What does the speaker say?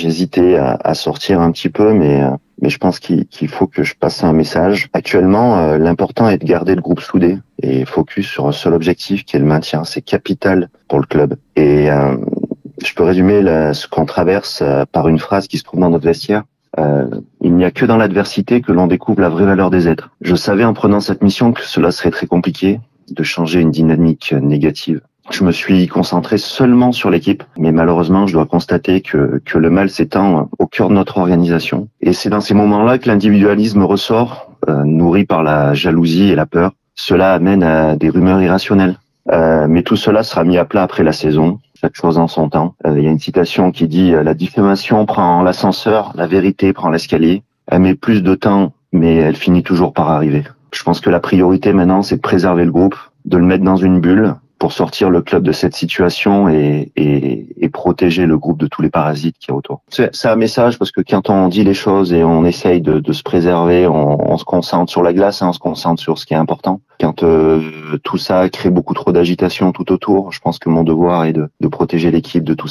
j'hésitais à sortir un petit peu, mais je pense qu'il faut que je passe un message. Actuellement, l'important est de garder le groupe soudé et focus sur un seul objectif qui est le maintien. C'est capital pour le club. Et je peux résumer ce qu'on traverse par une phrase qui se trouve dans notre vestiaire. Il n'y a que dans l'adversité que l'on découvre la vraie valeur des êtres. Je savais en prenant cette mission que cela serait très compliqué de changer une dynamique négative. Je me suis concentré seulement sur l'équipe, mais malheureusement, je dois constater que le mal s'étend au cœur de notre organisation. Et c'est dans ces moments-là que l'individualisme ressort, nourri par la jalousie et la peur. Cela amène à des rumeurs irrationnelles. Mais tout cela sera mis à plat après la saison. Chaque chose en son temps. Il y a une citation qui dit « La diffamation prend l'ascenseur, la vérité prend l'escalier. Elle met plus de temps, mais elle finit toujours par arriver. » Je pense que la priorité maintenant, c'est de préserver le groupe, de le mettre dans une bulle pour sortir le club de cette situation et protéger le groupe de tous les parasites qu'il y a autour. C'est un message parce que quand on dit les choses et on essaye de se préserver, on se concentre sur la glace, on se concentre sur ce qui est important. Quand tout ça crée beaucoup trop d'agitation tout autour, je pense que mon devoir est de protéger l'équipe de tout ça.